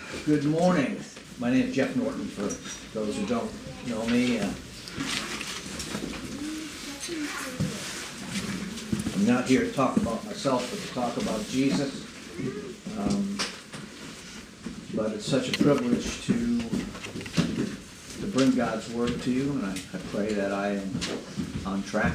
Good morning. My name is Jeff Norton, for those who don't know me. I'm not here to talk about myself, but to talk about Jesus. But it's such a privilege to bring God's Word to you, and I pray that I am on track.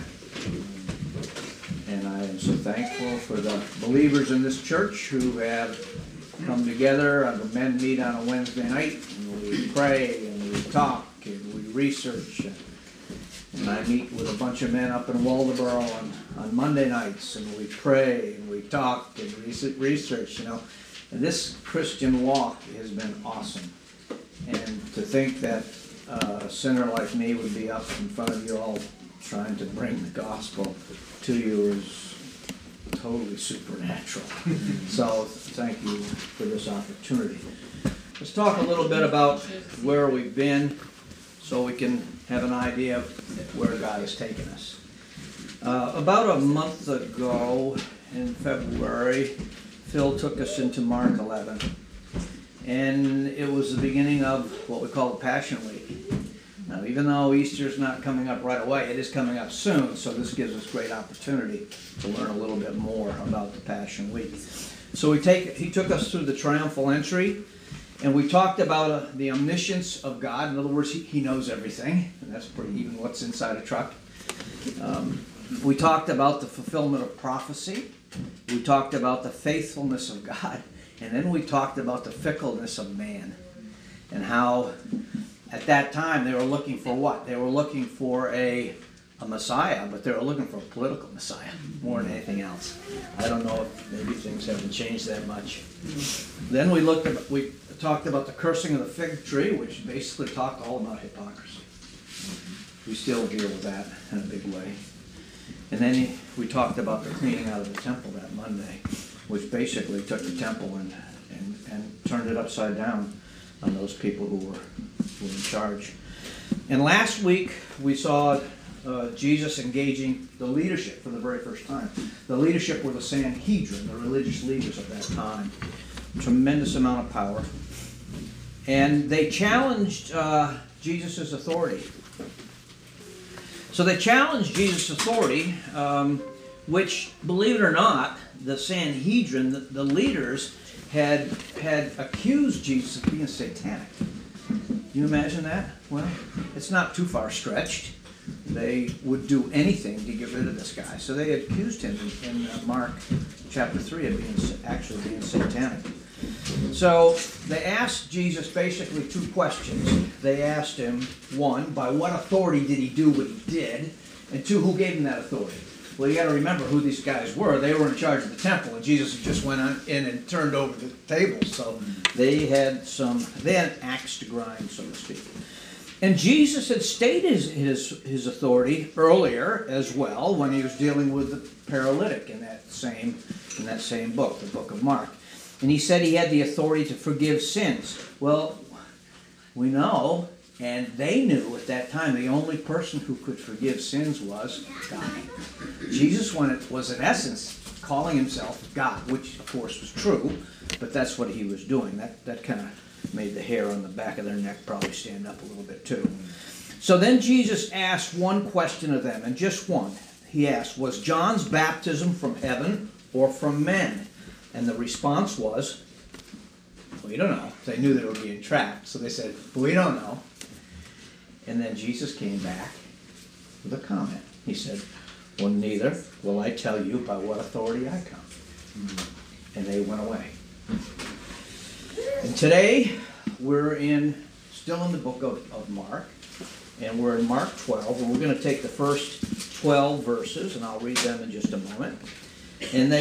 And I am so thankful for the believers in this church who have come together. The men meet on a Wednesday night, and we pray, and we talk, and we research. And I meet with a bunch of men up in Waldoboro on Monday nights, and we pray, and we talk, and research, you know. And this Christian walk has been awesome. And to think that a sinner like me would be up in front of you all trying to bring the gospel to you is totally supernatural. So thank you for this opportunity. Let's talk a little bit about where we've been so we can have an idea of where God has taken us. About a month ago in February, Phil took us into Mark 11. And it was the beginning of what we call the Passion Week. Now, even though Easter's not coming up right away, it is coming up soon, so this gives us great opportunity to learn a little bit more about the Passion Week. So he took us through the triumphal entry, and we talked about the omniscience of God. In other words, he knows everything, and that's pretty even what's inside a truck. We talked about the fulfillment of prophecy. We talked about the faithfulness of God. And then we talked about the fickleness of man, and how at that time they were looking for what? They were looking for a Messiah, but they were looking for a political Messiah more than anything else. I don't know if maybe things haven't changed that much. Then we talked about the cursing of the fig tree, which basically talked all about hypocrisy. We still deal with that in a big way. And then we talked about the cleaning out of the temple that Monday, which basically took the temple and turned it upside down on those people who were in charge. And last week we saw Jesus engaging the leadership for the very first time. The leadership were the Sanhedrin, the religious leaders of that time. Tremendous amount of power. And they challenged Jesus' authority. So they challenged Jesus' authority, which, believe it or not, the Sanhedrin, the leaders, had accused Jesus of being satanic. Can you imagine that? Well, it's not too far stretched. They would do anything to get rid of this guy. So they accused him in Mark chapter 3 of being satanic. So they asked Jesus basically two questions. They asked him, one, by what authority did he do what he did? And two, who gave him that authority? Well, you got to remember who these guys were. They were in charge of the temple, and Jesus just went on in and turned over the tables. So they had an axe to grind, so to speak. And Jesus had stated his authority earlier as well when he was dealing with the paralytic in that same book, the book of Mark. And he said he had the authority to forgive sins. Well, we know, and they knew at that time, the only person who could forgive sins was God. Jesus was in essence calling himself God, which of course was true, but that's what he was doing. That kind of made the hair on the back of their neck probably stand up a little bit too. So then Jesus asked one question of them, and just one. He asked, was John's baptism from heaven or from men? And the response was, we don't know. They knew they were being trapped, so they said, we don't know. And then Jesus came back with a comment. He said, well, neither will I tell you by what authority I come. And they went away. And today, we're still in the book of Mark, and we're in Mark 12, and we're going to take the first 12 verses, and I'll read them in just a moment. And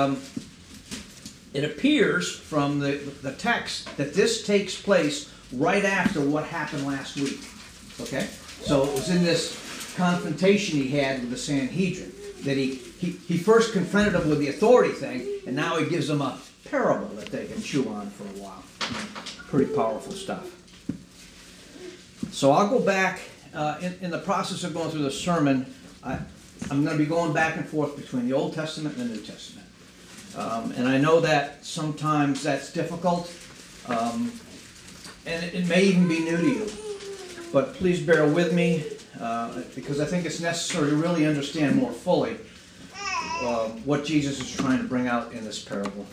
it appears from the text that this takes place right after what happened last week. Okay? So it was in this confrontation he had with the Sanhedrin that he first confronted them with the authority thing, and now he gives them a parable that they can chew on for a while. Pretty powerful stuff. So I'll go back in the process of going through the sermon. I'm going to be going back and forth between the Old Testament and the New Testament. And I know that sometimes that's difficult And it may even be new to you. But please bear with me, because I think it's necessary to really understand more fully what Jesus is trying to bring out in this parable.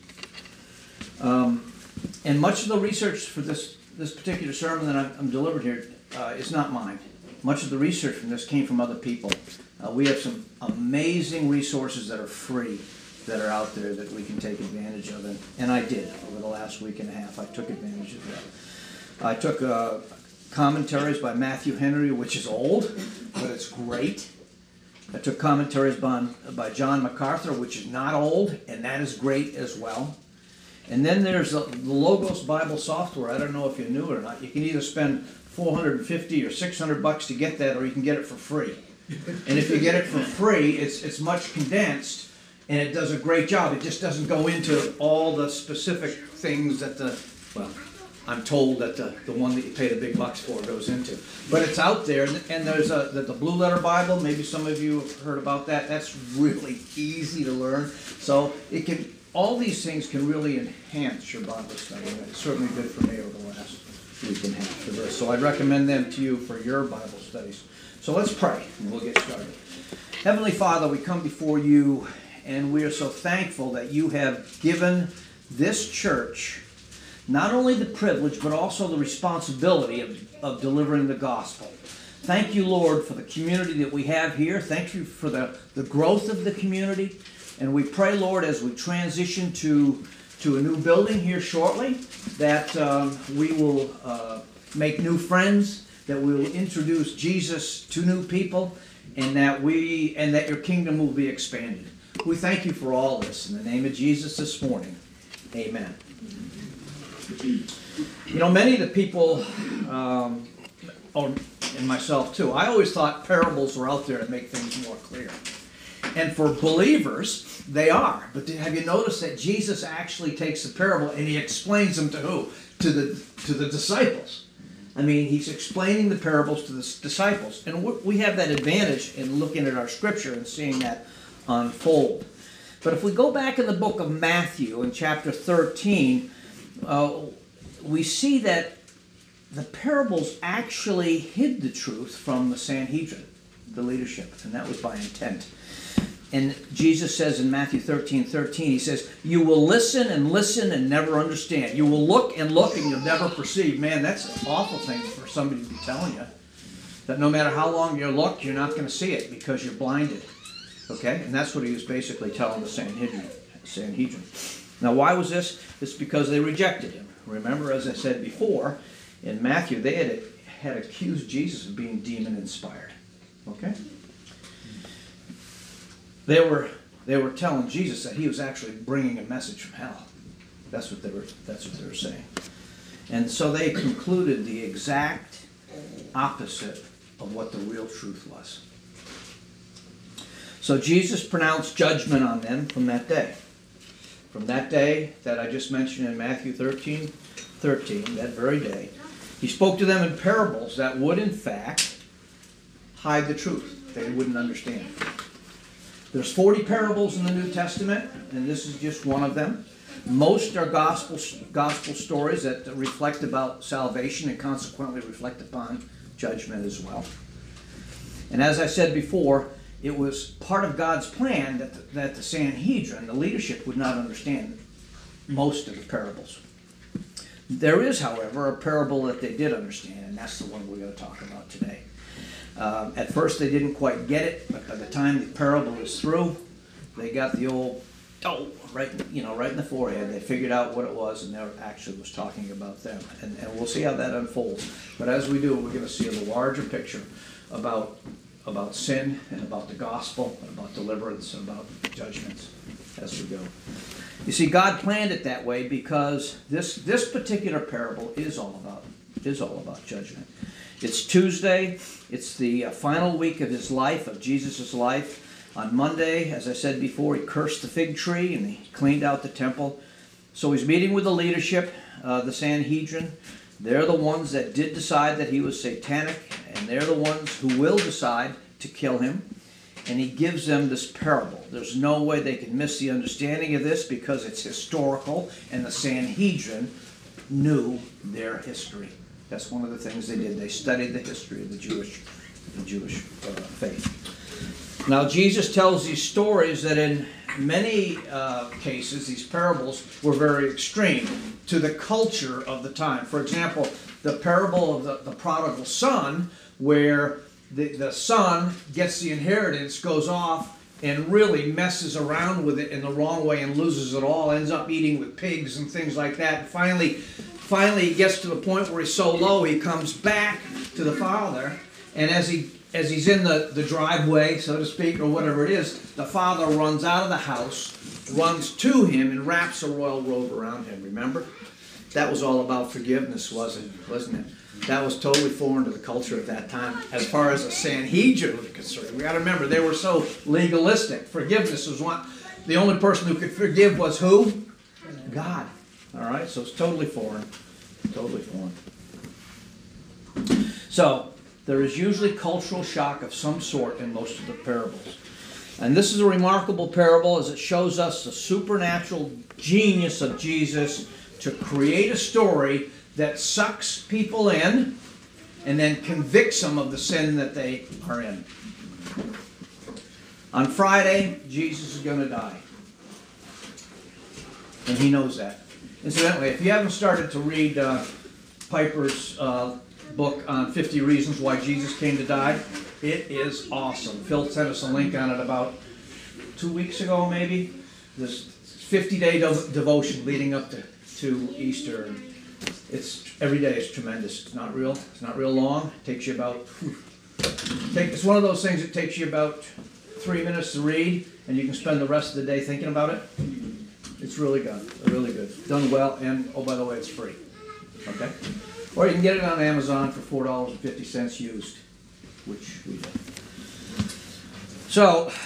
And much of the research for this particular sermon that I'm delivered here is not mine. Much of the research from this came from other people. We have some amazing resources that are free that are out there that we can take advantage of. And I did over the last week and a half. I took advantage of that. I took commentaries by Matthew Henry, which is old, but it's great. I took commentaries by John MacArthur, which is not old, and that is great as well. And then there's the Logos Bible software. I don't know if you knew it or not. You can either spend $450 or $600 to get that, or you can get it for free. And if you get it for free, it's much condensed, and it does a great job. It just doesn't go into all the specific things that I'm told that the one that you pay the big bucks for goes into. But it's out there, and there's the Blue Letter Bible. Maybe some of you have heard about that. That's really easy to learn. So all these things can really enhance your Bible study. And it's certainly good for me over the last week and a half for this. So I'd recommend them to you for your Bible studies. So let's pray, and we'll get started. Heavenly Father, we come before you, and we are so thankful that you have given this church not only the privilege, but also the responsibility of delivering the gospel. Thank you, Lord, for the community that we have here. Thank you for the growth of the community. And we pray, Lord, as we transition to a new building here shortly, that we will make new friends, that we will introduce Jesus to new people, and that your kingdom will be expanded. We thank you for all this. In the name of Jesus this morning, amen. You know, many of the people, and myself too, I always thought parables were out there to make things more clear. And for believers, they are. But have you noticed that Jesus actually takes the parable and he explains them to who? To the disciples. I mean, he's explaining the parables to the disciples. And we have that advantage in looking at our scripture and seeing that unfold. But if we go back in the book of Matthew in chapter 13, we see that the parables actually hid the truth from the Sanhedrin, the leadership, and that was by intent. And Jesus says in Matthew 13:13, he says, you will listen and never understand. You will look and you'll never perceive. Man, that's an awful thing for somebody to be telling you. That no matter how long you look, you're not going to see it because you're blinded. Okay? And that's what he was basically telling the Sanhedrin. Now, why was this? It's because they rejected him. Remember, as I said before, in Matthew, they had accused Jesus of being demon-inspired. Okay? They were telling Jesus that he was actually bringing a message from hell. That's what they were saying. And so they concluded the exact opposite of what the real truth was. So Jesus pronounced judgment on them from that day. From that day that I just mentioned in Matthew 13, that very day, he spoke to them in parables that would, in fact, hide the truth. They wouldn't understand. There's 40 parables in the New Testament, and this is just one of them. Most are gospel stories that reflect about salvation and consequently reflect upon judgment as well. And as I said before, it was part of God's plan that the Sanhedrin, the leadership, would not understand most of the parables. There is, however, a parable that they did understand, and that's the one we're going to talk about today. At first they didn't quite get it, but by the time the parable was through, they got the old, right in the forehead. They figured out what it was, and they actually was talking about them. And we'll see how that unfolds. But as we do, we're going to see a larger picture about sin and about the gospel and about deliverance and about judgments as we go. You see, God planned it that way because this particular parable is all about judgment. It's Tuesday. It's the final week of his life, of Jesus' life. On Monday, as I said before, he cursed the fig tree and he cleaned out the temple. So he's meeting with the leadership, the Sanhedrin. They're the ones that did decide that he was satanic, and they're the ones who will decide to kill him. And he gives them this parable. There's no way they can miss the understanding of this because it's historical, and the Sanhedrin knew their history. That's one of the things they did. They studied the history of the Jewish faith. Now, Jesus tells these stories that in many cases, these parables were very extreme to the culture of the time. For example, the parable of the prodigal son, where the son gets the inheritance, goes off, and really messes around with it in the wrong way and loses it all, ends up eating with pigs and things like that. And finally he gets to the point where he's so low, he comes back to the father, and as he's in the driveway, so to speak, or whatever it is, the father runs out of the house, runs to him, and wraps a royal robe around him. Remember? That was all about forgiveness, wasn't it? That was totally foreign to the culture at that time. As far as a Sanhedrin was concerned, we got to remember, they were so legalistic. Forgiveness was the only person who could forgive was who? God. All right, so it's totally foreign. Totally foreign. So, there is usually cultural shock of some sort in most of the parables. And this is a remarkable parable as it shows us the supernatural genius of Jesus to create a story that sucks people in and then convicts them of the sin that they are in. On Friday, Jesus is going to die. And he knows that. Incidentally, if you haven't started to read Piper's book on 50 Reasons Why Jesus Came to Die, it is awesome. Phil sent us a link on it about 2 weeks ago, maybe. This 50-day devotion leading up to Easter. It's every day is tremendous. It's not real long. It takes you about it's one of those things that takes you about 3 minutes to read, and you can spend the rest of the day thinking about it. It's really good. Really good. Done well, and oh, by the way, it's free. Okay? Or you can get it on Amazon for $4.50 used, which we did. So,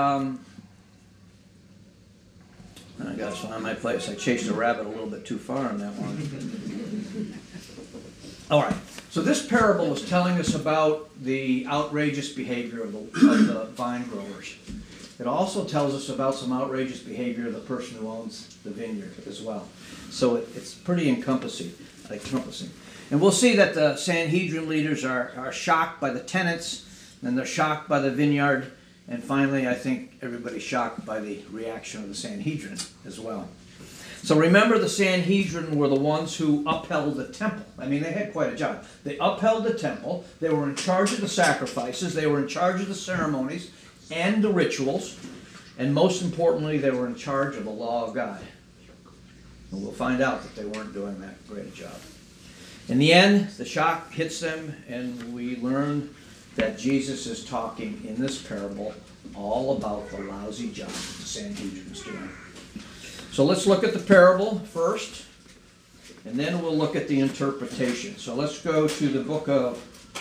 I got to find my place. I chased a rabbit a little bit too far on that one. All right. So this parable is telling us about the outrageous behavior of the vine growers. It also tells us about some outrageous behavior of the person who owns the vineyard as well. So it's pretty encompassing. And we'll see that the Sanhedrin leaders are shocked by the tenants, and they're shocked by the vineyard, and finally I think everybody's shocked by the reaction of the Sanhedrin as well. So remember, the Sanhedrin were the ones who upheld the temple. I mean, they had quite a job. They upheld the temple, they were in charge of the sacrifices, they were in charge of the ceremonies and the rituals, and most importantly, they were in charge of the law of God. And we'll find out that they weren't doing that great a job. In the end, the shock hits them, and we learn that Jesus is talking in this parable all about the lousy job that the Sanhedrin is doing. So let's look at the parable first, and then we'll look at the interpretation. So let's go to the book of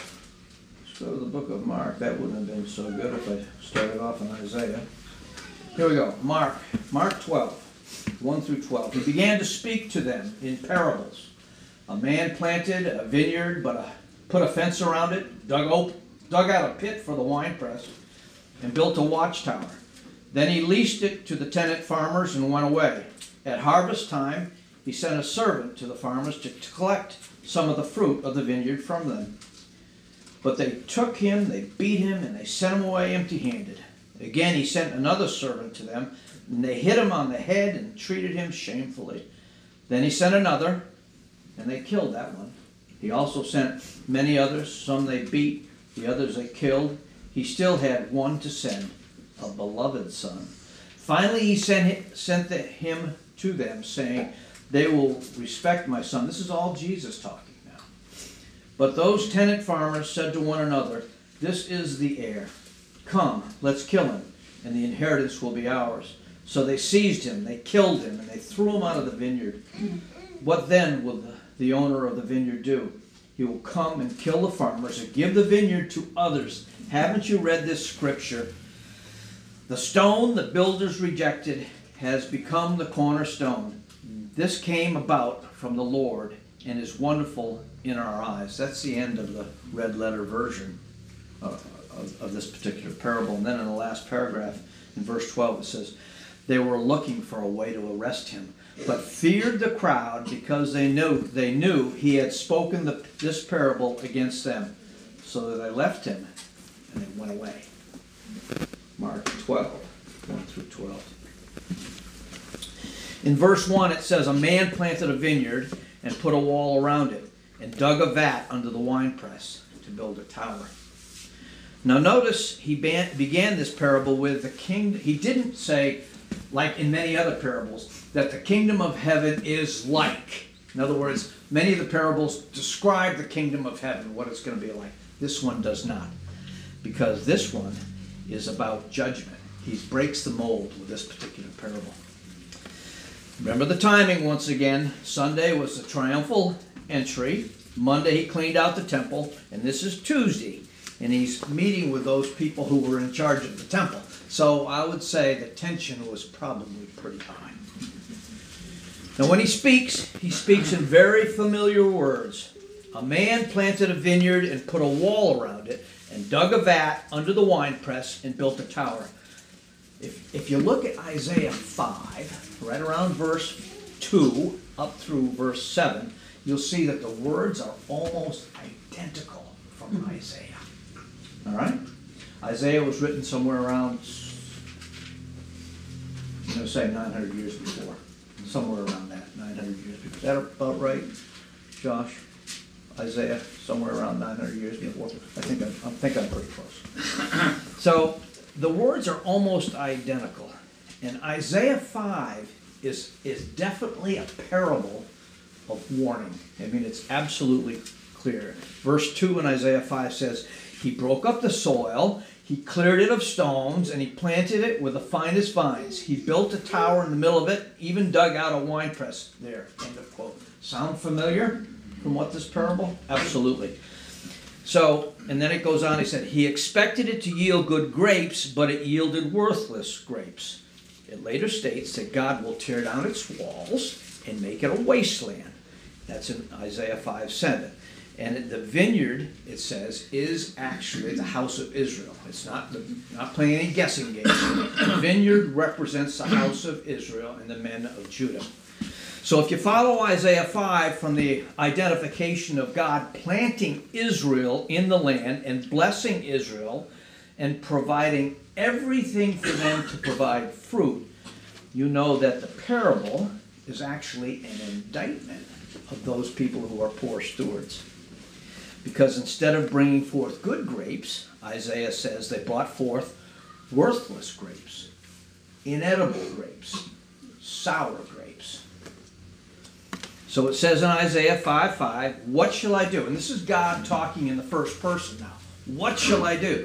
Mark. That wouldn't have been so good if I started off in Isaiah. Here we go. Mark 12, 1 through 12. He began to speak to them in parables. A man planted a vineyard, but put a fence around it, dug out a pit for the winepress, and built a watchtower. Then he leased it to the tenant farmers and went away. At harvest time, he sent a servant to the farmers to collect some of the fruit of the vineyard from them. But they took him, they beat him, and they sent him away empty-handed. Again, he sent another servant to them, and they hit him on the head and treated him shamefully. Then he sent another, and they killed that one. He also sent many others. Some they beat, the others they killed. He still had one to send, a beloved son. Finally, he sent him to them, saying, "They will respect my son." This is all Jesus talking now. But those tenant farmers said to one another, "This is the heir. Come, let's kill him, and the inheritance will be ours." So they seized him, they killed him, and they threw him out of the vineyard. What then will the owner of the vineyard do? He will come and kill the farmers and give the vineyard to others. Haven't you read this scripture? The stone the builders rejected has become the cornerstone. This came about from the Lord and is wonderful in our eyes. That's the end of the red letter version of this particular parable. And then in the last paragraph, in verse 12, it says, they were looking for a way to arrest him, but feared the crowd because they knew he had spoken this parable against them. So that they left him and they went away. Mark 12, 1 through 12. In verse 1 it says, a man planted a vineyard and put a wall around it and dug a vat under the winepress to build a tower. Now notice he began this parable with the king. He didn't say, like in many other parables, that the kingdom of heaven is like. In other words, many of the parables describe the kingdom of heaven, what it's going to be like. This one does not, because this one is about judgment. He breaks the mold with this particular parable. Remember the timing once again. Sunday was the triumphal entry. Monday he cleaned out the temple, and this is Tuesday. And he's meeting with those people who were in charge of the temple. So I would say the tension was probably pretty high. Now when he speaks in very familiar words. A man planted a vineyard and put a wall around it and dug a vat under the winepress and built a tower. If you look at Isaiah 5, right around verse 2 up through verse 7, you'll see that the words are almost identical from Isaiah. All right? Isaiah was written somewhere around, I'm going to say 900 years before. Somewhere around that, 900 years before. Is that about right, Josh? Isaiah, somewhere around 900 years before. I think I'm pretty close. So the words are almost identical. And Isaiah 5 is definitely a parable of warning. I mean, it's absolutely clear. Verse 2 in Isaiah 5 says, he broke up the soil, he cleared it of stones, and he planted it with the finest vines. He built a tower in the middle of it, even dug out a winepress there. End of quote. Sound familiar from what this parable? Absolutely. So, and then it goes on, he said, he expected it to yield good grapes, but it yielded worthless grapes. It later states that God will tear down its walls and make it a wasteland. That's in Isaiah 5:7. And the vineyard, it says, is actually the house of Israel. It's not playing any guessing games. The vineyard represents the house of Israel and the men of Judah. So if you follow Isaiah 5 from the identification of God planting Israel in the land and blessing Israel and providing everything for them to provide fruit, you know that the parable is actually an indictment of those people who are poor stewards. Because instead of bringing forth good grapes, Isaiah says they brought forth worthless grapes, inedible grapes, sour grapes. So it says in Isaiah 5:5, what shall I do? And this is God talking in the first person now. What shall I do?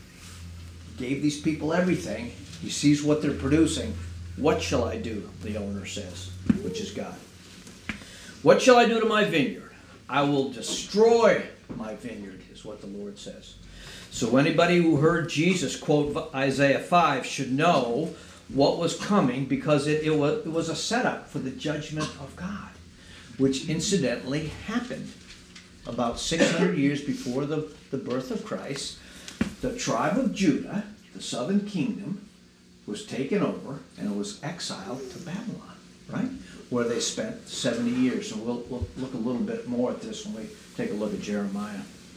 He gave these people everything. He sees what they're producing. What shall I do? The owner says, which is God. What shall I do to my vineyard? I will destroy my vineyard, is what the Lord says. So anybody who heard Jesus quote Isaiah 5 should know what was coming, because it was a setup for the judgment of God, which incidentally happened about 600 years before the birth of Christ. The tribe of Judah, the southern kingdom, was taken over and it was exiled to Babylon, right? Where they spent 70 years. And we'll look a little bit more at this when we take a look at Jeremiah.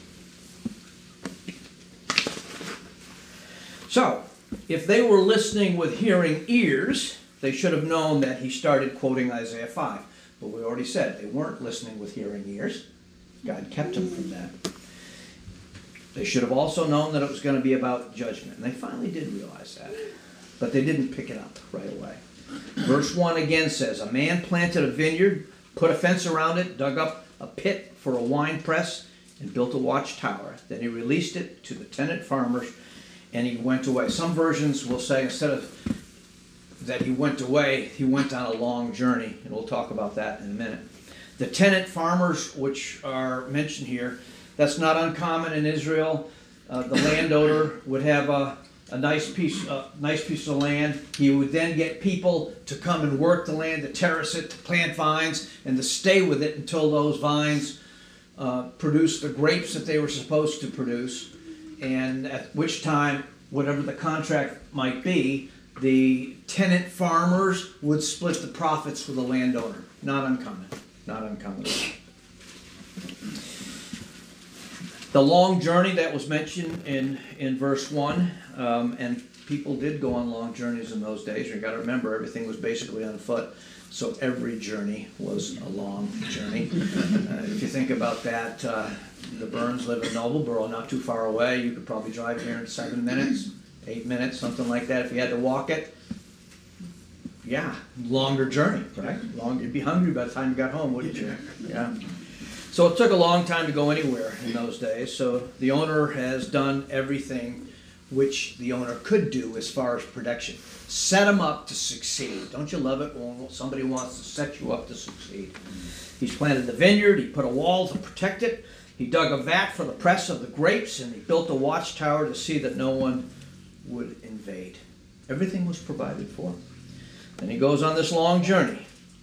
So, if they were listening with hearing ears, they should have known that he started quoting Isaiah 5. But we already said they weren't listening with hearing ears. God kept them from that. They should have also known that it was going to be about judgment. And they finally did realize that. But they didn't pick it up right away. Verse 1 again says, a man planted a vineyard, put a fence around it, dug up a pit for a wine press, and built a watchtower. Then he released it to the tenant farmers, and he went away. Some versions will say, instead of that he went away, he went on a long journey, and we'll talk about that in a minute. The tenant farmers, which are mentioned here, that's not uncommon in Israel. The landowner would have a nice piece of land. He would then get people to come and work the land, to terrace it, to plant vines, and to stay with it until those vines produced the grapes that they were supposed to produce. And at which time, whatever the contract might be, the tenant farmers would split the profits with the landowner. Not uncommon. Not uncommon. The long journey that was mentioned in verse 1, and people did go on long journeys in those days. You've got to remember, everything was basically on foot, so every journey was a long journey. If you think about that, the Burns live in Nobleboro, not too far away. You could probably drive here in 7 minutes, 8 minutes, something like that. If you had to walk it, yeah, longer journey, right? You'd be hungry by the time you got home, wouldn't you? Yeah. So it took a long time to go anywhere in those days. So the owner has done everything which the owner could do as far as production. Set them up to succeed. Don't you love it when somebody wants to set you up to succeed? He's planted the vineyard. He put a wall to protect it. He dug a vat for the press of the grapes, and he built a watchtower to see that no one would invade. Everything was provided for. And he goes on this long journey.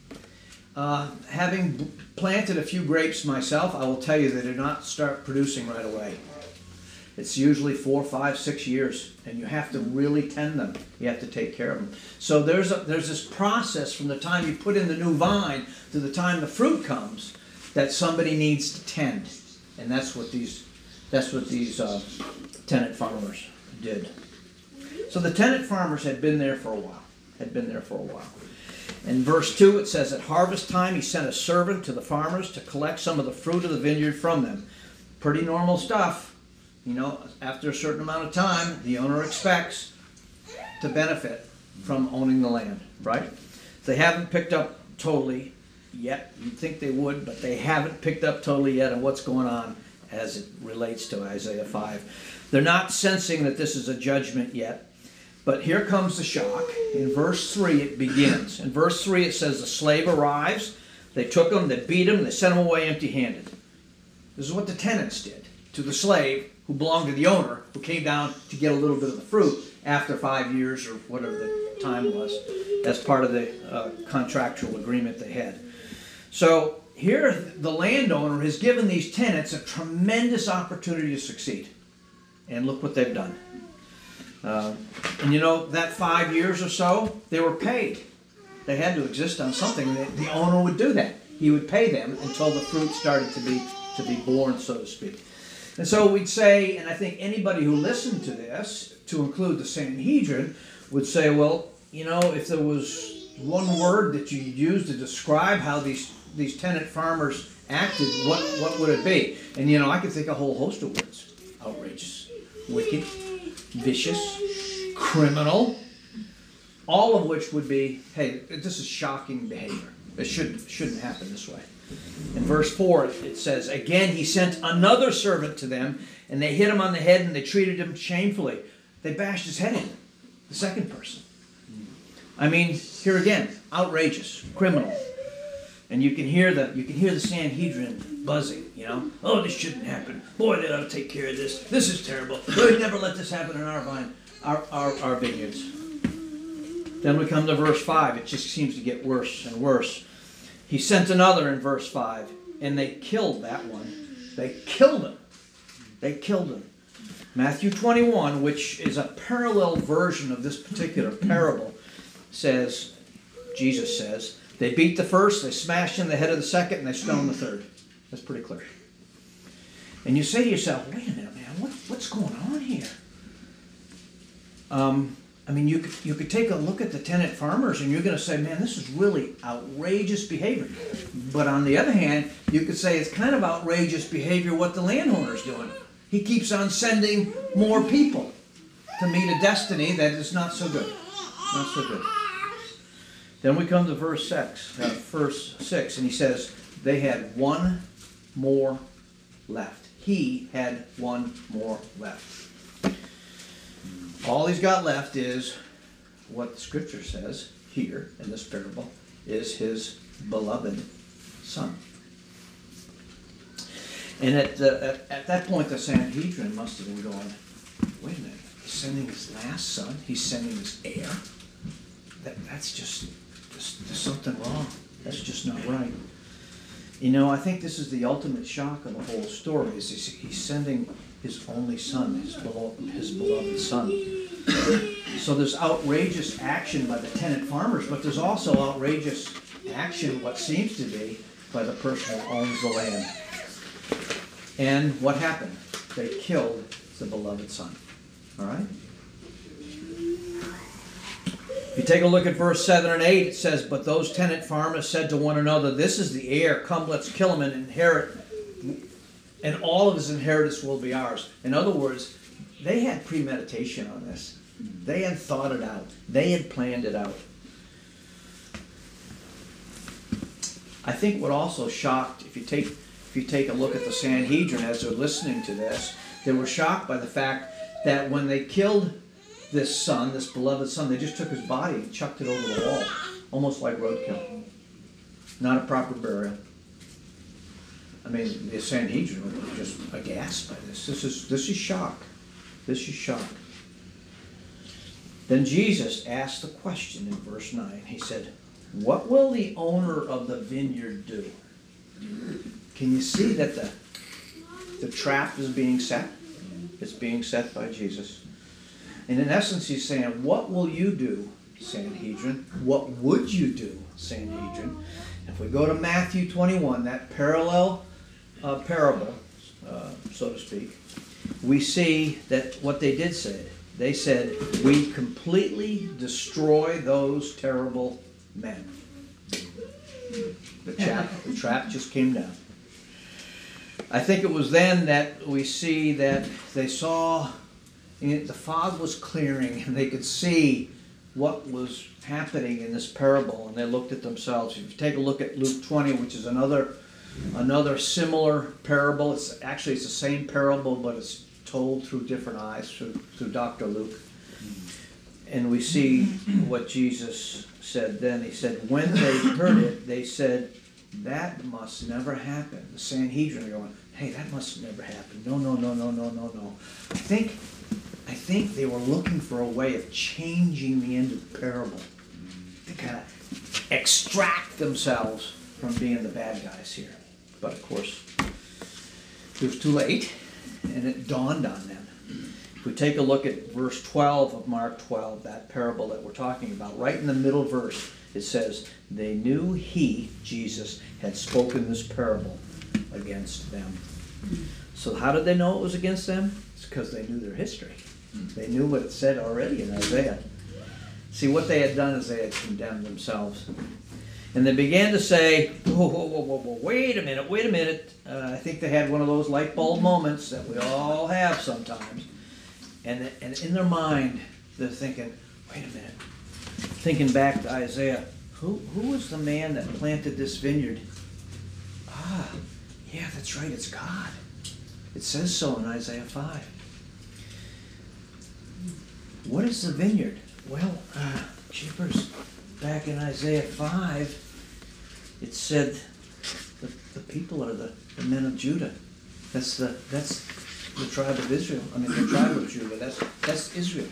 Having planted a few grapes myself, I will tell you they do not start producing right away. It's usually 4, 5, 6 years, and you have to really tend them. You have to take care of them. So there's this process from the time you put in the new vine to the time the fruit comes that somebody needs to tend, and that's what these tenant farmers did. So the tenant farmers had been there for a while. In verse 2 it says, at harvest time he sent a servant to the farmers to collect some of the fruit of the vineyard from them. Pretty normal stuff. You know, after a certain amount of time, the owner expects to benefit from owning the land, right? They haven't picked up totally yet. You'd think they would, but they haven't picked up totally yet on what's going on as it relates to Isaiah 5. They're not sensing that this is a judgment yet. But here comes the shock. In verse 3 it begins. In verse 3 it says the slave arrives. They took him, they beat him, they sent him away empty-handed. This is what the tenants did to the slave who belonged to the owner, who came down to get a little bit of the fruit after 5 years or whatever the time was, as part of the contractual agreement they had. So here the landowner has given these tenants a tremendous opportunity to succeed. And look what they've done. And you know, that 5 years or so, they were paid. They had to exist on something. The owner would do that. He would pay them until the fruit started to be born, so to speak. And so we'd say, and I think anybody who listened to this, to include the Sanhedrin, would say, well, you know, if there was one word that you used to describe how these tenant farmers acted, what would it be? And you know, I could think a whole host of words. Outrageous, wicked, vicious, criminal, all of which would be, hey, this is shocking behavior. It shouldn't happen this way. In verse 4 it says, again he sent another servant to them, and they hit him on the head and they treated him shamefully. They bashed his head in, the second person. I mean, here again, outrageous, criminal. And you can hear the Sanhedrin buzzing, you know. Oh, this shouldn't happen. Boy, they ought to take care of this. This is terrible. We'd never let this happen in our vineyards. Then we come to verse 5. It just seems to get worse and worse. He sent another in verse 5, and they killed that one. They killed him. They killed him. Matthew 21, which is a parallel version of this particular parable, says, Jesus says, they beat the first, they smashed in the head of the second, and they stoned the third. That's pretty clear. And you say to yourself, wait a minute, man, what's going on here? I mean, you could take a look at the tenant farmers and you're going to say, man, this is really outrageous behavior. But on the other hand, you could say it's kind of outrageous behavior what the landowner's doing. He keeps on sending more people to meet a destiny that is not so good. Not so good. Then we come to verse 6, and he says, they had one more left. He had one more left. All he's got left is what the scripture says here in this parable is his beloved son. And at that point, the Sanhedrin must have been going, wait a minute, he's sending his last son, he's sending his heir. That's just there's something wrong. That's just not right. You know, I think this is the ultimate shock of the whole story, is he's sending his only son, his beloved son. So there's outrageous action by the tenant farmers, but there's also outrageous action, what seems to be, by the person who owns the land. And what happened? They killed the beloved son. All right? If you take a look at verse 7 and 8, it says, "But those tenant farmers said to one another, 'This is the heir. Come, let's kill him and inherit, and all of his inheritance will be ours.'" In other words, they had premeditation on this. They had thought it out. They had planned it out. I think what also shocked, if you take a look at the Sanhedrin as they're listening to this, they were shocked by the fact that when they killed this son, this beloved son, they just took his body and chucked it over the wall, almost like roadkill. Not a proper burial. I mean, the Sanhedrin were just aghast by this. This is shock. This is shock. Then Jesus asked a question in verse 9. He said, "What will the owner of the vineyard do?" Can you see that the trap is being set? It's being set by Jesus. And in essence, he's saying, what will you do, Sanhedrin? What would you do, Sanhedrin? If we go to Matthew 21, that parallel parable, so to speak, we see that what they did say. They said, "We completely destroy those terrible men." The trap just came down. I think it was then that we see that they saw the fog was clearing and they could see what was happening in this parable, and they looked at themselves. If you take a look at Luke 20, which is another similar parable, it's the same parable, but it's told through different eyes, through Dr. Luke. And we see what Jesus said then. He said, when they heard it, they said, "That must never happen." The Sanhedrin are going, "Hey, that must never happen. No, no, no, no, no, no, no." I think they were looking for a way of changing the end of the parable to kind of extract themselves from being the bad guys here. But of course, it was too late, and it dawned on them. If we take a look at verse 12 of Mark 12, that parable that we're talking about, right in the middle verse, it says, "They knew he," Jesus, "had spoken this parable against them." So how did they know it was against them? It's because they knew their history. They knew what it said already in Isaiah. See, what they had done is they had condemned themselves. And they began to say, "Whoa, whoa, whoa, whoa, whoa, wait a minute. I think they had one of those light bulb moments that we all have sometimes. And in their mind, they're thinking, wait a minute. Thinking back to Isaiah, who was the man that planted this vineyard? Yeah, that's right, it's God. It says so in Isaiah 5. What is the vineyard? Well, jeepers, back in Isaiah 5, it said the people are the men of Judah. That's the tribe of Israel. I mean, the tribe of Judah. That's Israel.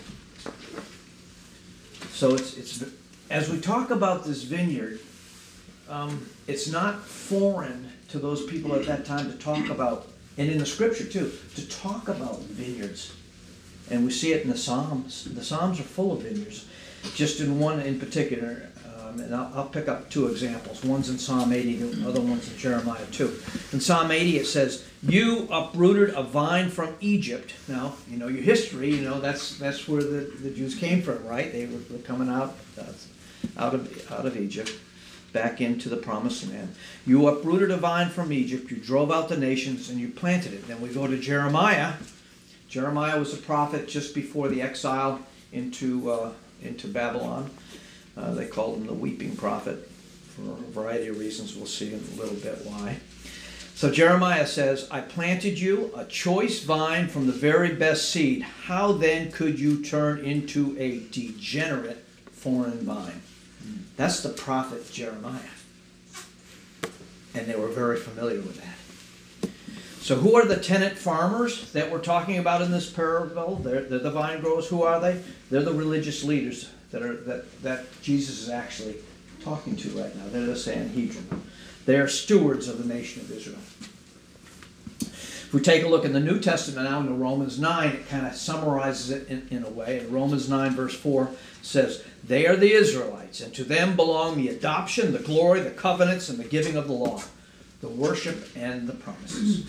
So it's as we talk about this vineyard, it's not foreign to those people at that time to talk about, and in the Scripture too, to talk about vineyards. And we see it in the Psalms. The Psalms are full of vineyards. Just in one in particular, and I'll pick up two examples. One's in Psalm 80, the other one's in Jeremiah 2. In Psalm 80 it says, "You uprooted a vine from Egypt." Now, you know your history, you know that's where the Jews came from, right? They were coming out of Egypt, back into the promised land. "You uprooted a vine from Egypt, you drove out the nations, and you planted it." Then we go to Jeremiah. Jeremiah was a prophet just before the exile into Babylon. They called him the weeping prophet for a variety of reasons. We'll see in a little bit why. So Jeremiah says, "I planted you, a choice vine from the very best seed. How then could you turn into a degenerate foreign vine?" That's the prophet Jeremiah. And they were very familiar with that. So who are the tenant farmers that we're talking about in this parable? They're the vine growers. Who are they? They're the religious leaders that Jesus is actually talking to right now. They're the Sanhedrin. They are stewards of the nation of Israel. If we take a look in the New Testament now in Romans 9, it kind of summarizes it in a way. In Romans 9 verse 4 says, they are the Israelites, and to them belong the adoption, the glory, the covenants, and the giving of the law, the worship, and the promises.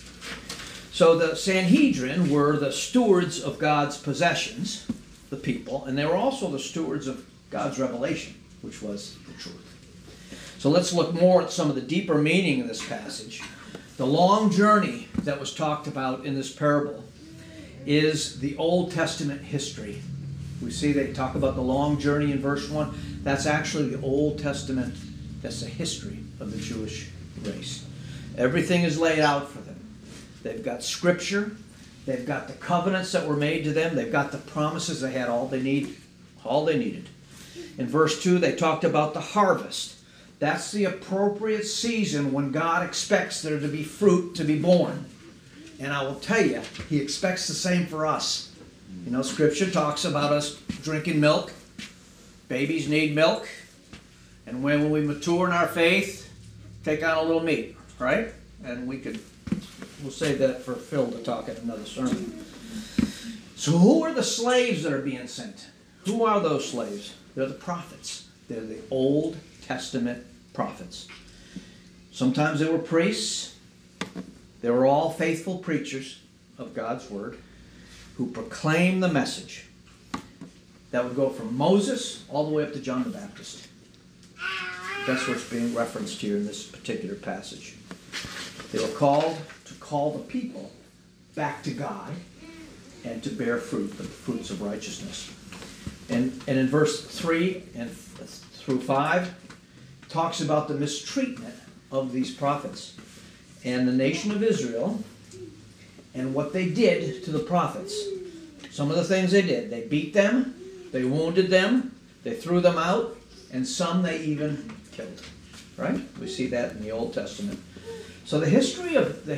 So the Sanhedrin were the stewards of God's possessions, the people, and they were also the stewards of God's revelation, which was the truth. So let's look more at some of the deeper meaning of this passage. The long journey that was talked about in this parable is the Old Testament history. We see they talk about the long journey in verse 1. That's actually the Old Testament. That's the history of the Jewish race. Everything is laid out for them. They've got Scripture. They've got the covenants that were made to them. They've got the promises. They had all they needed. In verse 2, they talked about the harvest. That's the appropriate season when God expects there to be fruit to be born. And I will tell you, He expects the same for us. You know, Scripture talks about us drinking milk. Babies need milk. And when we mature in our faith, take on a little meat, right? And we'll save that for Phil to talk at another sermon. So who are the slaves that are being sent? Who are those slaves? They're the prophets. They're the Old Testament prophets. Sometimes they were priests. They were all faithful preachers of God's word who proclaimed the message. That would go from Moses all the way up to John the Baptist. That's what's being referenced here in this particular passage. They were called to call the people back to God and to bear fruit, the fruits of righteousness. And in verse 3 and through 5, talks about the mistreatment of these prophets and the nation of Israel and what they did to the prophets. Some of the things they did. They beat them, they wounded them, they threw them out, and some they even killed. Right? We see that in the Old Testament. So the history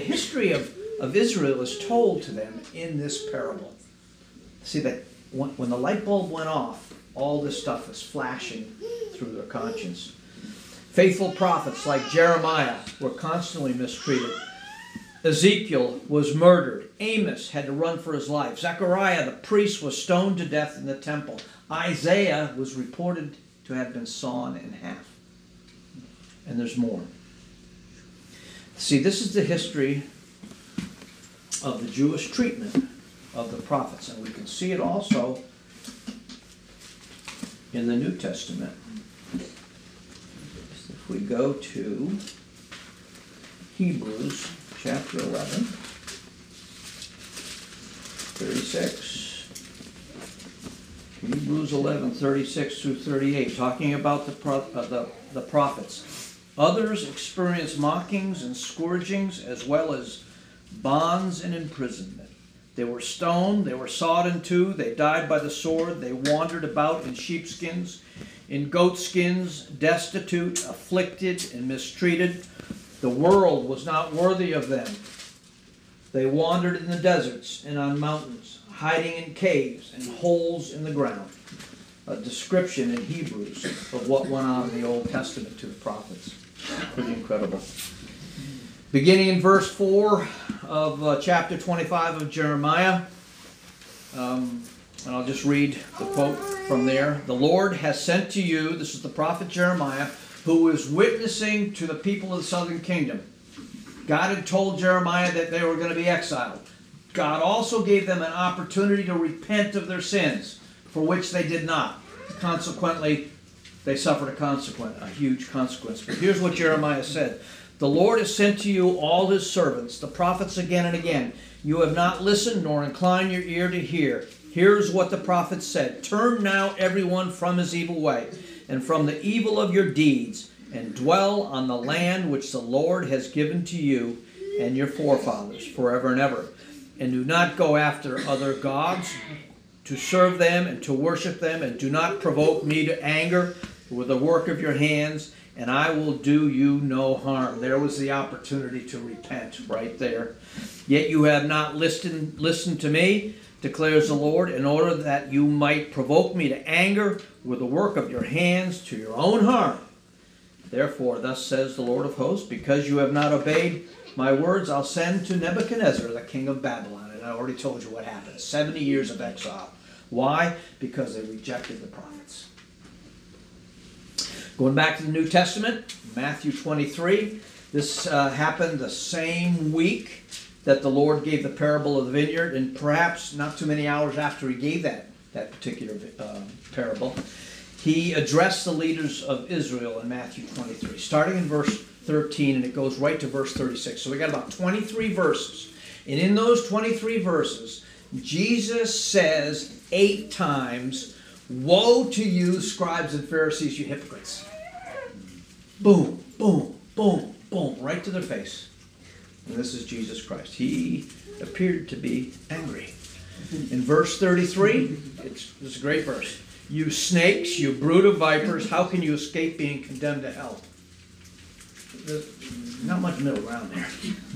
of Israel is told to them in this parable. See that when the light bulb went off, all this stuff is flashing through their conscience. Faithful prophets like Jeremiah were constantly mistreated. Ezekiel was murdered. Amos had to run for his life. Zechariah, the priest, was stoned to death in the temple. Isaiah was reported to have been sawn in half. And there's more. See, this is the history of the Jewish treatment of the prophets. And we can see it also in the New Testament. If we go to Hebrews chapter 11, 36. Hebrews 11, 36 through 38, talking about the prophets. Others experienced mockings and scourgings as well as bonds and imprisonment. They were stoned, they were sawed in two, they died by the sword, they wandered about in sheepskins, in goatskins, destitute, afflicted, and mistreated. The world was not worthy of them. They wandered in the deserts and on mountains, hiding in caves and holes in the ground. A description in Hebrews of what went on in the Old Testament to the prophets. Pretty incredible. Beginning in verse 4 of chapter 25 of Jeremiah, and I'll just read the quote from there. The Lord has sent to you, this is the prophet Jeremiah, who is witnessing to the people of the southern kingdom. God had told Jeremiah that they were going to be exiled. God also gave them an opportunity to repent of their sins, for which they did not. Consequently, they suffered a huge consequence. But here's what Jeremiah said. The Lord has sent to you all his servants, the prophets again and again. You have not listened nor inclined your ear to hear. Here's what the prophets said. Turn now everyone from his evil way and from the evil of your deeds, and dwell on the land which the Lord has given to you and your forefathers forever and ever. And do not go after other gods to serve them and to worship them, and do not provoke me to anger with the work of your hands, and I will do you no harm. There was the opportunity to repent right there. Yet you have not listened to me, declares the Lord, in order that you might provoke me to anger with the work of your hands to your own harm. Therefore, thus says the Lord of hosts, because you have not obeyed my words, I'll send to Nebuchadnezzar, the king of Babylon. And I already told you what happened. 70 years of exile. Why? Because they rejected the prophets. Going back to the New Testament, Matthew 23. This happened the same week that the Lord gave the parable of the vineyard, and perhaps not too many hours after he gave that particular parable, he addressed the leaders of Israel in Matthew 23, starting in verse 13, and it goes right to verse 36. So we got about 23 verses. And in those 23 verses, Jesus says 8 times, "Woe to you, scribes and Pharisees, you hypocrites." Boom, boom, boom, boom, right to their face. And this is Jesus Christ. He appeared to be angry. In verse 33, this is a great verse. "You snakes, you brood of vipers, how can you escape being condemned to hell?" There's not much middle ground there.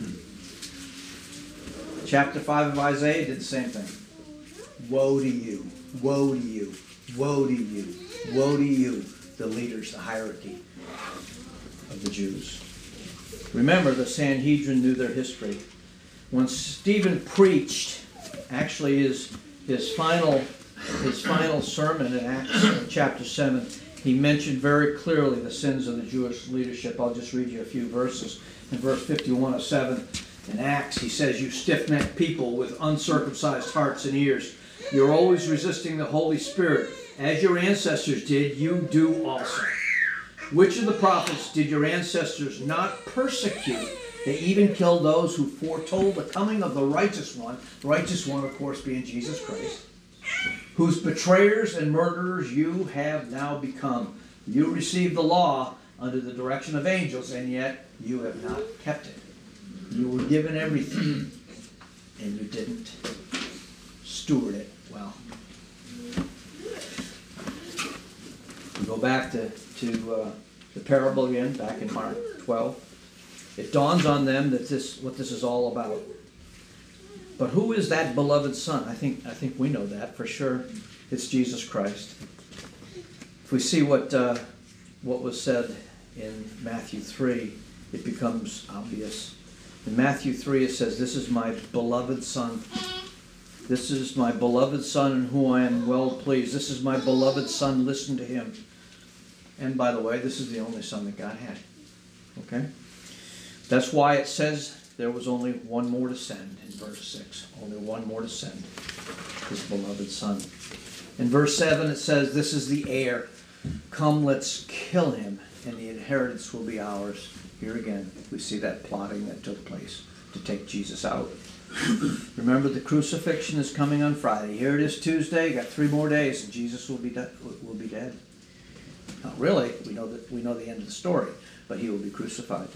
Chapter 5 of Isaiah did the same thing. Woe to you, woe to you, woe to you, woe to you, the leaders, the hierarchy of the Jews. Remember, the Sanhedrin knew their history. When Stephen preached, actually his final sermon in Acts chapter 7, he mentioned very clearly the sins of the Jewish leadership. I'll just read you a few verses. In verse 51 of 7 in Acts, he says, "You stiff-necked people with uncircumcised hearts and ears, you're always resisting the Holy Spirit. As your ancestors did, you do also. Which of the prophets did your ancestors not persecute? They even killed those who foretold the coming of the righteous one," the righteous one, of course, being Jesus Christ, "whose betrayers and murderers you have now become. You received the law under the direction of angels, and yet you have not kept it. You were given everything, and you didn't steward it well." We go back to the parable again, back in Mark 12. It dawns on them that what this is all about. But who is that beloved Son? I think we know that for sure. It's Jesus Christ. If we see what was said in Matthew 3, it becomes obvious. In Matthew 3 it says, "This is my beloved Son. This is my beloved Son in whom I am well pleased. This is my beloved Son, listen to him." And by the way, this is the only Son that God had. Okay? That's why it says there was only one more to send in verse 6. Only one more to send. His beloved Son. In verse 7 it says, "This is the heir. Come, let's kill him, and the inheritance will be ours." Here again, we see that plotting that took place to take Jesus out. Remember, the crucifixion is coming on Friday. Here it is Tuesday. Got 3 more days, and Jesus will be dead. Not really. We know the end of the story, but he will be crucified.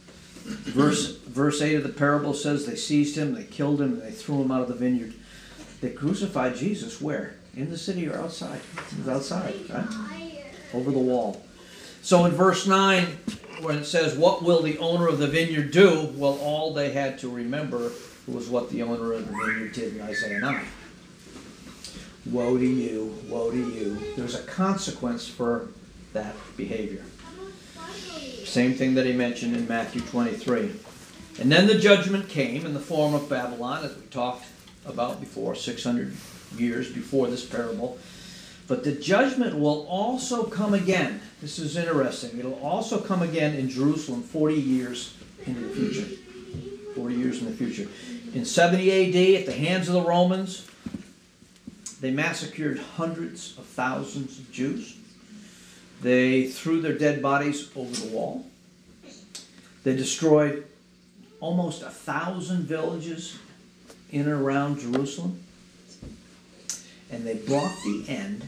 Verse 8 of the parable says they seized him, they killed him, and they threw him out of the vineyard. They crucified Jesus where? In the city or outside? He was outside, right? Over the wall. So in verse 9, when it says, "What will the owner of the vineyard do?" Well, all they had to remember was what the owner of the vineyard did in Isaiah 9. Woe to you, woe to you. There's a consequence for that behavior. Same thing that he mentioned in Matthew 23. And then the judgment came in the form of Babylon, as we talked about before, 600 years before this parable. But the judgment will also come again. This is interesting. It'll also come again in Jerusalem 40 years into the future. 40 years in the future. In 70 AD, at the hands of the Romans, they massacred hundreds of thousands of Jews. They threw their dead bodies over the wall. They destroyed almost 1,000 villages in and around Jerusalem. And they brought the end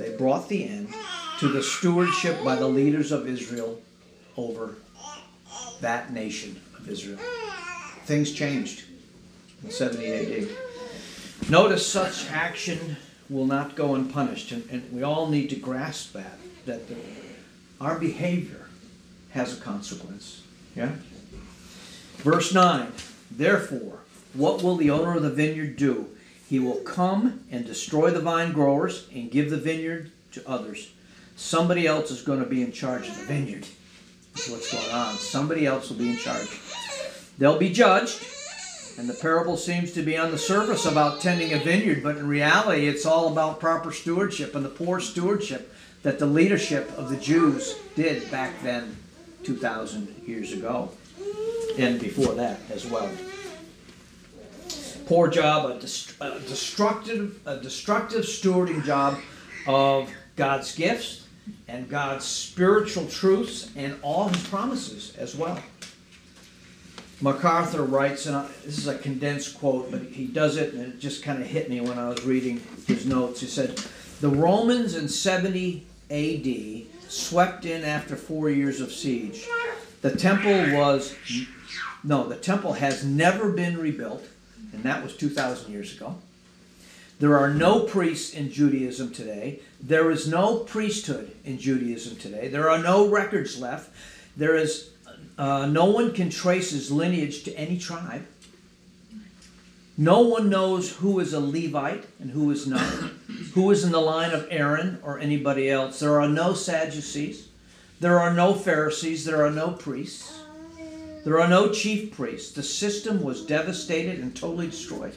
to the stewardship by the leaders of Israel over that nation of Israel. Things changed in 70 AD. Notice such action will not go unpunished, and we all need to grasp that our behavior has a consequence. Yeah? Verse 9, "Therefore, what will the owner of the vineyard do? He will come and destroy the vine growers and give the vineyard to others." Somebody else is going to be in charge of the vineyard. is what's going on. Somebody else will be in charge. They'll be judged, and the parable seems to be on the surface about tending a vineyard, but in reality it's all about proper stewardship and the poor stewardship that the leadership of the Jews did back then 2,000 years ago, and before that as well. Poor job, a destructive stewarding job of God's gifts and God's spiritual truths and all His promises as well. MacArthur writes, and this is a condensed quote, but he does it, and it just kind of hit me when I was reading his notes. He said, the Romans in 70 A.D. swept in after 4 years of siege. The temple has never been rebuilt, and that was 2,000 years ago. There are no priests in Judaism today. There is no priesthood in Judaism today. There are no records left. There is no one can trace his lineage to any tribe. No one knows who is a Levite and who is not, who is in the line of Aaron or anybody else. There are no Sadducees. There are no Pharisees. There are no priests. There are no chief priests. The system was devastated and totally destroyed.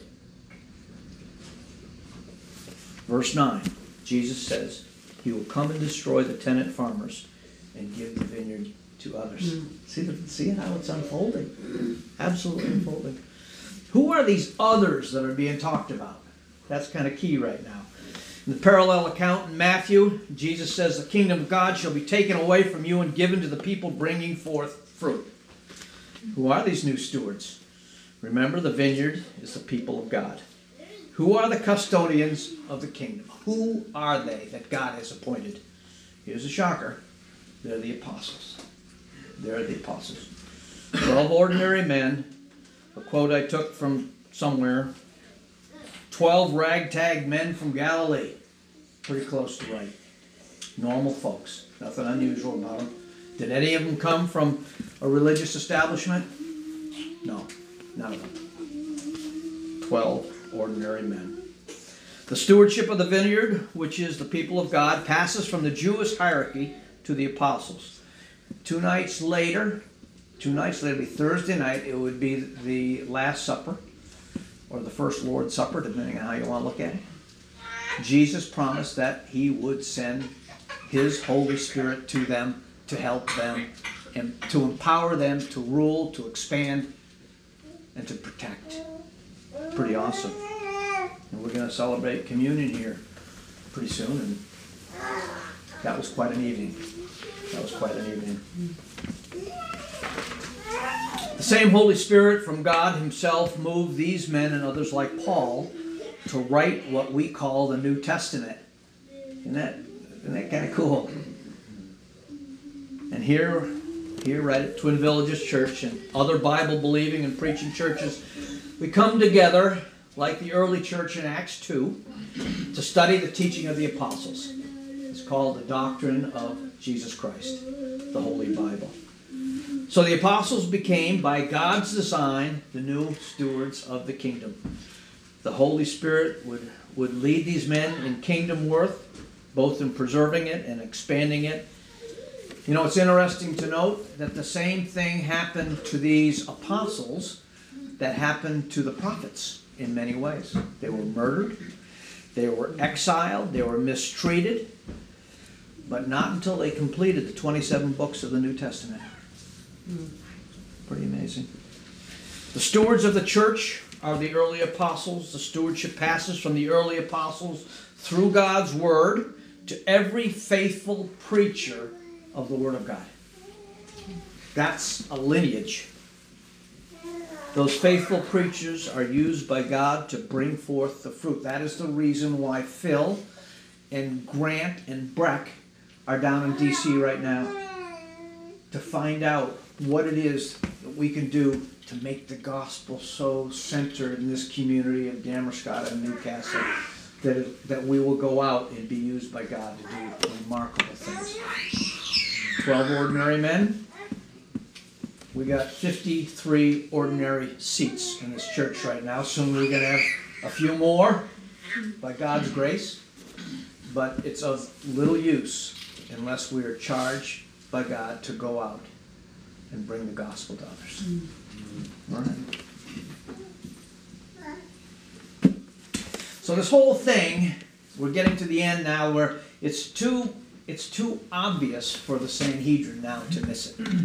Verse 9, Jesus says, He will come and destroy the tenant farmers and give the vineyard to others. See how it's unfolding? Absolutely unfolding. Who are these others that are being talked about? That's kind of key right now. In the parallel account in Matthew, Jesus says, the kingdom of God shall be taken away from you and given to the people bringing forth fruit. Who are these new stewards? Remember, the vineyard is the people of God. Who are the custodians of the kingdom? Who are they that God has appointed? Here's a shocker. They're the apostles. They're the apostles. 12 ordinary men. A quote I took from somewhere. 12 ragtag men from Galilee. Pretty close to right. Normal folks. Nothing unusual about them. Did any of them come from a religious establishment? No. None of them. 12 ordinary men. The stewardship of the vineyard, which is the people of God, passes from the Jewish hierarchy to the apostles. Two nights later, it'd be Thursday night, it would be the Last Supper, or the first Lord's Supper, depending on how you want to look at it. Jesus promised that He would send His Holy Spirit to them to help them and to empower them to rule, to expand, and to protect. Pretty awesome. And we're going to celebrate communion here pretty soon, and that was quite an evening. The same Holy Spirit from God Himself moved these men and others like Paul to write what we call the New Testament. Isn't that kind of cool? And here right at Twin Villages Church and other Bible-believing and preaching churches, we come together, like the early church in Acts 2, to study the teaching of the apostles. It's called the doctrine of Jesus Christ, the Holy Bible. So the apostles became, by God's design, the new stewards of the kingdom. The Holy Spirit would lead these men in kingdom work, both in preserving it and expanding it. You know, it's interesting to note that the same thing happened to these apostles that happened to the prophets in many ways. They were murdered, they were exiled, they were mistreated, but not until they completed the 27 books of the New Testament. Pretty amazing. The stewards of the church are the early apostles. The stewardship passes from the early apostles through God's Word to every faithful preacher of the Word of God. That's a lineage. Those faithful preachers are used by God to bring forth the fruit. That is the reason why Phil and Grant and Breck are down in D.C. right now, to find out what it is that we can do to make the gospel so centered in this community of Damerscott and Newcastle that we will go out and be used by God to do remarkable things. 12 ordinary men. We got 53 ordinary seats in this church right now. Soon we're going to have a few more by God's grace. But it's of little use unless we are charged by God to go out and bring the gospel to others. All right. So this whole thing, we're getting to the end now where it's too obvious for the Sanhedrin now to miss it.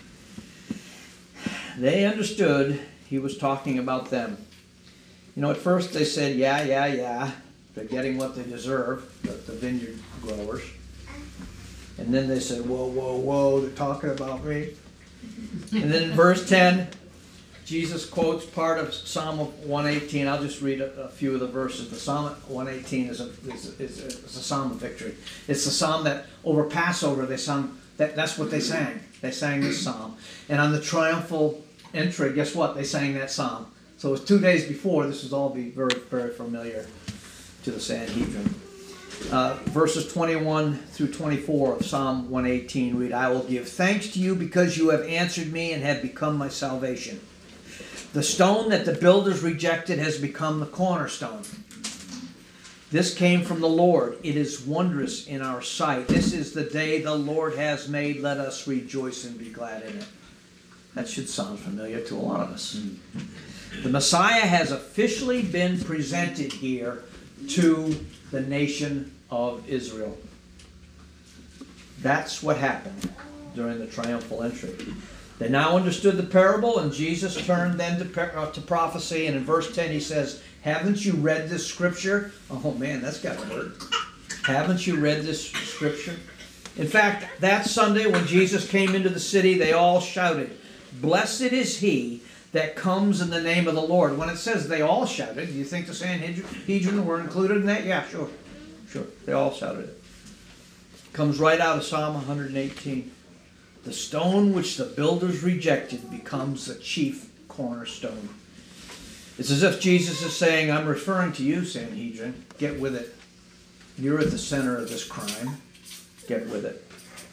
They understood he was talking about them. You know, at first they said, yeah. They're getting what they deserve, the vineyard growers. And then they said, whoa, they're talking about me. And then in verse 10, Jesus quotes part of Psalm 118. I'll just read a few of the verses. The Psalm 118 is a psalm of victory. It's the psalm that over Passover they sung. That's what they sang. They sang this psalm. And on the triumphal entry, guess what? They sang that psalm. So it was 2 days before. This will all be very, very familiar to the Sanhedrin. Verses 21 through 24 of Psalm 118 read, I will give thanks to you because you have answered me and have become my salvation. The stone that the builders rejected has become the cornerstone. This came from the Lord. It is wondrous in our sight. This is the day the Lord has made. Let us rejoice and be glad in it. That should sound familiar to a lot of us. The Messiah has officially been presented here to the nation of Israel. That's what happened during the triumphal entry. They now understood the parable, and Jesus turned then to prophecy, and in verse 10 he says, haven't you read this scripture? Oh man, that's got to hurt. Haven't you read this scripture? In fact, that Sunday when Jesus came into the city, they all shouted, blessed is he that comes in the name of the Lord. When it says they all shouted, do you think the Sanhedrin were included in that? Yeah, sure. They all shouted it. Comes right out of Psalm 118. The stone which the builders rejected becomes the chief cornerstone. It's as if Jesus is saying, I'm referring to you, Sanhedrin. Get with it. You're at the center of this crime. Get with it.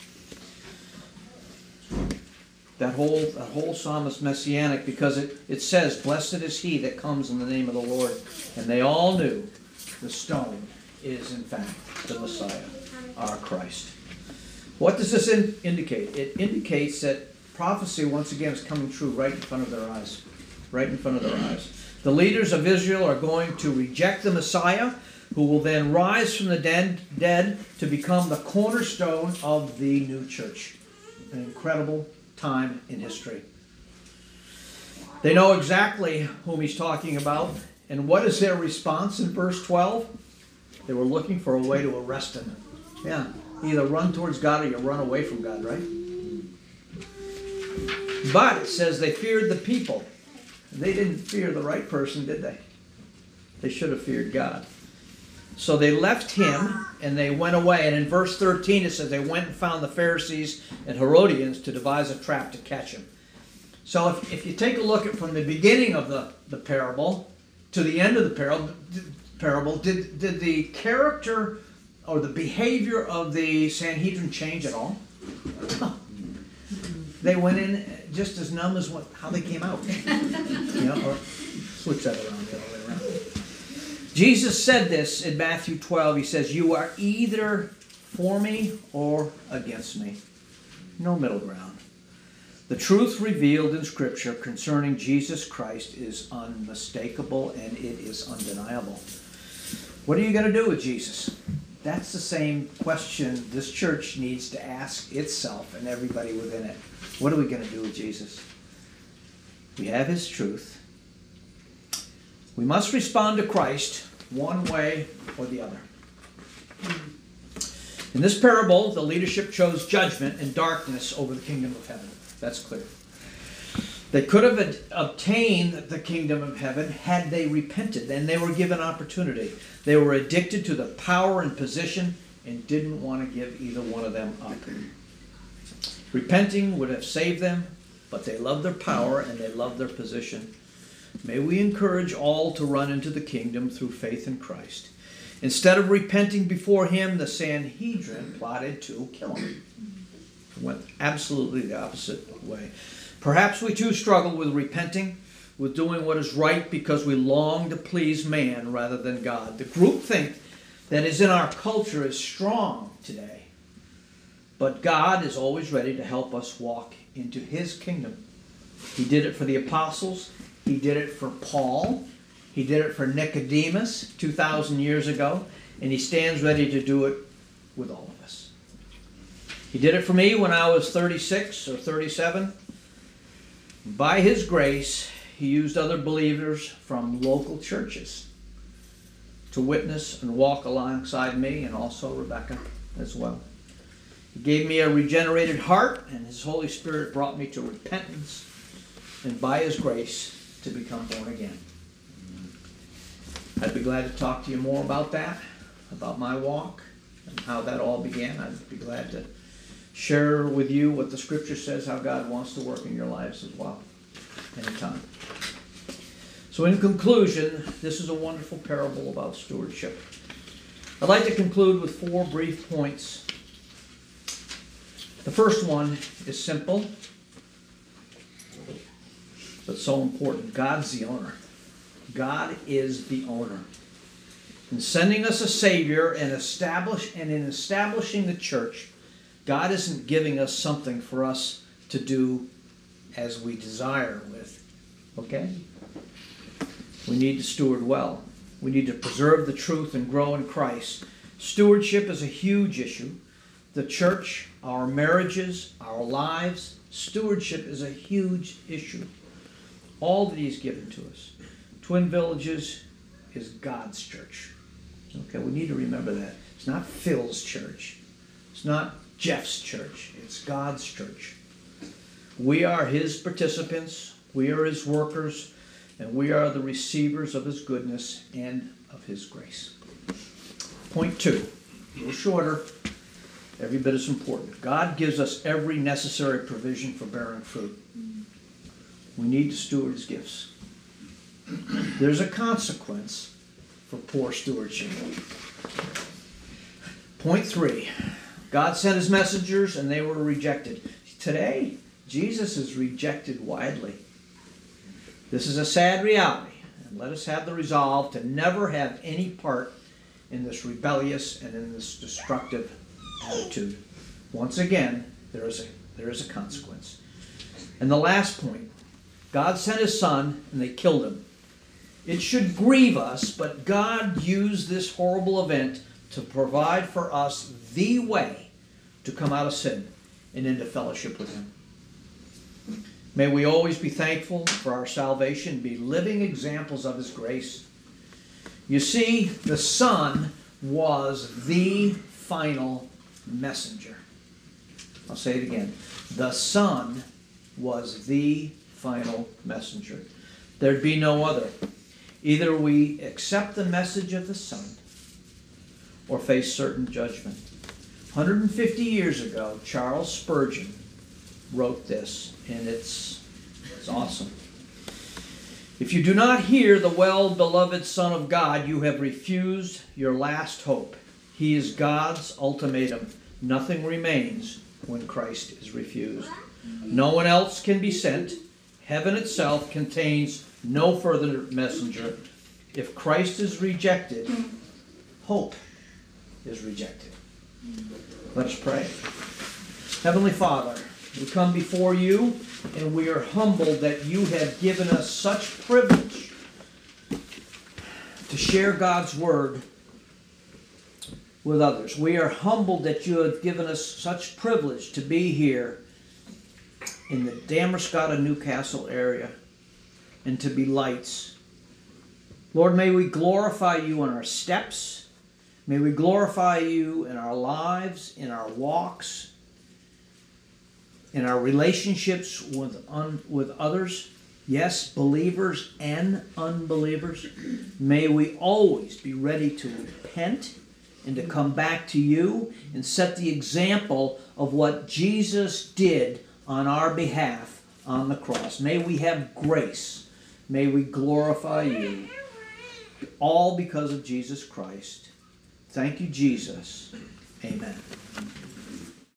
That whole psalm is messianic because it says, blessed is he that comes in the name of the Lord. And they all knew the stone is in fact the Messiah, our Christ. What does this indicate? It indicates that prophecy once again is coming true right in front of their eyes. Right in front of their eyes. The leaders of Israel are going to reject the Messiah, who will then rise from the dead to become the cornerstone of the new church. An incredible time in history. They know exactly whom he's talking about. And what is their response in verse 12? They were looking for a way to arrest him. Yeah, either run towards God or you run away from God, right? But it says they feared the people. They didn't fear the right person, did they? They should have feared God. So they left him and they went away. And in verse 13 it says they went and found the Pharisees and Herodians to devise a trap to catch him. So if you take a look at from the beginning of the parable to the end of the parable, did the character or the behavior of the Sanhedrin change at all? No. They went in just as numb as how they came out. Or switch that around the other way around. Jesus said this in Matthew 12. He says, you are either for me or against me. No middle ground. The truth revealed in Scripture concerning Jesus Christ is unmistakable and it is undeniable. What are you going to do with Jesus? That's the same question this church needs to ask itself and everybody within it. What are we going to do with Jesus? We have his truth. We must respond to Christ one way or the other. In this parable, the leadership chose judgment and darkness over the kingdom of heaven. That's clear. They could have obtained the kingdom of heaven had they repented, and they were given opportunity. They were addicted to the power and position and didn't want to give either one of them up. Repenting would have saved them, but they loved their power and they loved their position. May we encourage all to run into the kingdom through faith in Christ. Instead of repenting before him, the Sanhedrin plotted to kill him. It went absolutely the opposite way. Perhaps we too struggle with repenting, with doing what is right because we long to please man rather than God. The groupthink that is in our culture is strong today. But God is always ready to help us walk into His kingdom. He did it for the apostles. He did it for Paul. He did it for Nicodemus 2,000 years ago. And He stands ready to do it with all of us. He did it for me when I was 36 or 37. By His grace, He used other believers from local churches to witness and walk alongside me, and also Rebecca as well. He gave me a regenerated heart, and His Holy Spirit brought me to repentance, and by His grace to become born again. I'd be glad to talk to you more about that, about my walk and how that all began. I'd be glad to share with you what the Scripture says, how God wants to work in your lives as well, anytime. So in conclusion, this is a wonderful parable about stewardship. I'd like to conclude with 4 brief points. The first one is simple, but so important. God's the owner. God is the owner. In sending us a Savior and in establishing the church, God isn't giving us something for us to do as we desire with. Okay? We need to steward well. We need to preserve the truth and grow in Christ. Stewardship is a huge issue. The church, our marriages, our lives, stewardship is a huge issue. All that He's given to us. Twin Villages is God's church. Okay, we need to remember that. It's not Phil's church. It's not Jeff's church. It's God's church. We are His participants. We are His workers. And we are the receivers of His goodness and of His grace. Point 2, a little shorter, every bit as important. God gives us every necessary provision for bearing fruit. We need to steward His gifts. There's a consequence for poor stewardship. Point 3, God sent His messengers and they were rejected. Today, Jesus is rejected widely. This is a sad reality, and let us have the resolve to never have any part in this rebellious and in this destructive attitude. Once again, there is a consequence. And the last point, God sent His Son and they killed Him. It should grieve us, but God used this horrible event to provide for us the way to come out of sin and into fellowship with Him. May we always be thankful for our salvation, be living examples of His grace. You see, the Son was the final messenger. I'll say it again. The Son was the final messenger. There'd be no other. Either we accept the message of the Son or face certain judgment. 150 years ago, Charles Spurgeon wrote this, and it's awesome. If you do not hear the well-beloved Son of God, you have refused your last hope. He is God's ultimatum. Nothing remains when Christ is refused. No one else can be sent. Heaven itself contains no further messenger. If Christ is rejected, hope is rejected. Let us pray. Heavenly Father, we come before you and we are humbled that you have given us such privilege to share God's word with others. We are humbled that you have given us such privilege to be here in the Damascotta, Newcastle area and to be lights. Lord, may we glorify you in our steps. May we glorify you in our lives, in our walks, in our relationships with others. Yes, believers and unbelievers. May we always be ready to repent and to come back to you and set the example of what Jesus did on our behalf on the cross. May we have grace. May we glorify you. All because of Jesus Christ. Thank you, Jesus. Amen.